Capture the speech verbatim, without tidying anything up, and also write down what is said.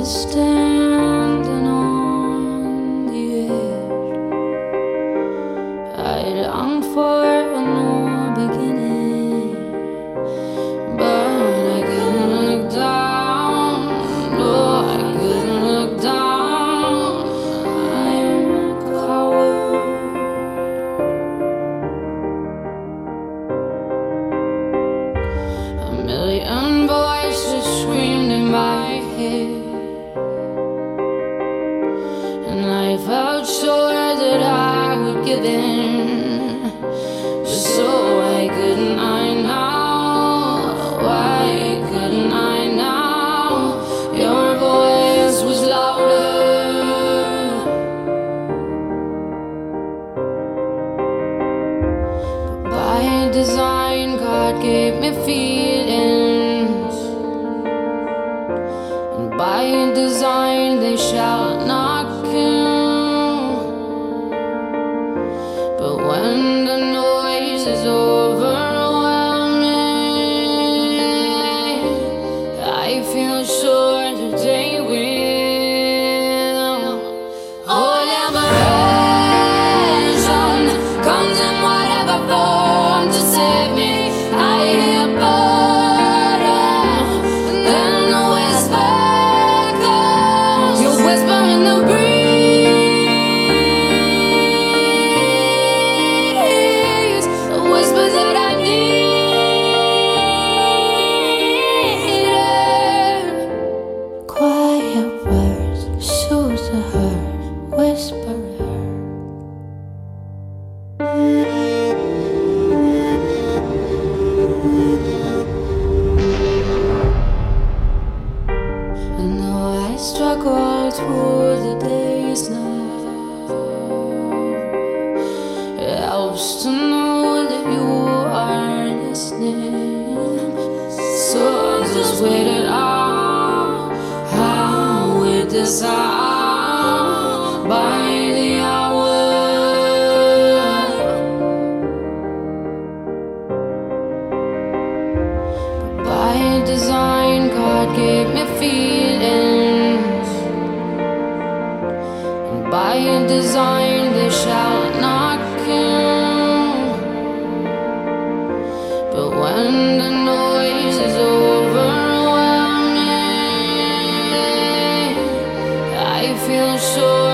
standing on the edge. I long for a new beginning, but I couldn't look down. No, I couldn't look down. I'm a coward. A million voices screamed in my head, and I felt sure that I would give in. So why couldn't I now? Why couldn't I now? Your voice was louder. But by design, God gave me feelings, and by design they shall not kill. But when the noise is overwhelming, I feel sure that they will. Oh, liberation comes in whatever form to save me. I hear butter, and then the whisper comes. You whisper in the breeze, the whisper that I needed. Quiet words soothe the hurt, whisperer. And though I struggle through the days now, it helps to know that you are listening. So I just wait it out. I'll wait this out by the hour. By design, God gave me feelings, and by design they shall not kill. But when the noise is overwhelming, I feel sure